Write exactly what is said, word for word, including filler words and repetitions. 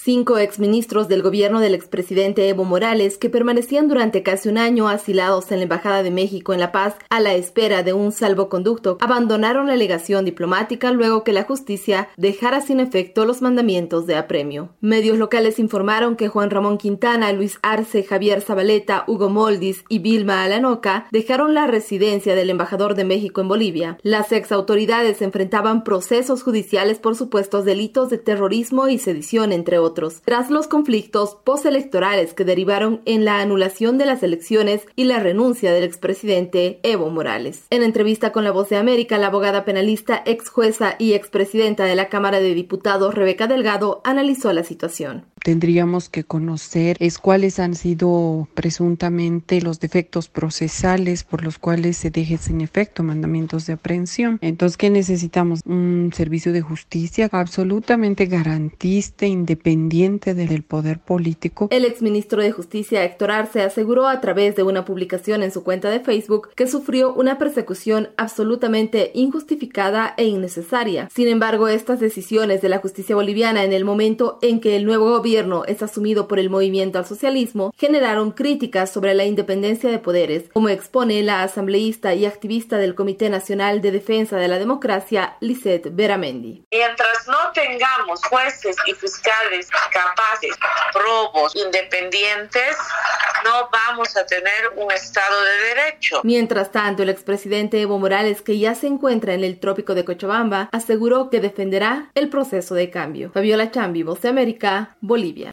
Cinco exministros del gobierno del expresidente Evo Morales, que permanecían durante casi un año asilados en la Embajada de México en La Paz a la espera de un salvoconducto, abandonaron la legación diplomática luego que la justicia dejara sin efecto los mandamientos de apremio. Medios locales informaron que Juan Ramón Quintana, Luis Arce, Javier Zabaleta, Hugo Moldis y Vilma Alanoca dejaron la residencia del embajador de México en Bolivia. Las ex autoridades enfrentaban procesos judiciales por supuestos delitos de terrorismo y sedición, entre otros, tras los conflictos postelectorales que derivaron en la anulación de las elecciones y la renuncia del expresidente Evo Morales. En entrevista con La Voz de América, la abogada penalista, ex jueza y expresidenta de la Cámara de Diputados, Rebeca Delgado, analizó la situación. Tendríamos que conocer es cuáles han sido presuntamente los defectos procesales por los cuales se deje sin efecto mandamientos de aprehensión. Entonces, ¿qué necesitamos? Un servicio de justicia absolutamente garantista, independiente del poder político. El exministro de Justicia, Héctor Arce, aseguró a través de una publicación en su cuenta de Facebook que sufrió una persecución absolutamente injustificada e innecesaria. Sin embargo, estas decisiones de la justicia boliviana en el momento en que el nuevo gobierno es asumido por el movimiento al socialismo, generaron críticas sobre la independencia de poderes, como expone la asambleísta y activista del Comité Nacional de Defensa de la Democracia, Lisette Beramendi. Mientras no tengamos jueces y fiscales capaces, probos, independientes, no vamos a tener un Estado de Derecho. Mientras tanto, el expresidente Evo Morales, que ya se encuentra en el trópico de Cochabamba, aseguró que defenderá el proceso de cambio. Fabiola Chambi, Voz de América, Bolivia.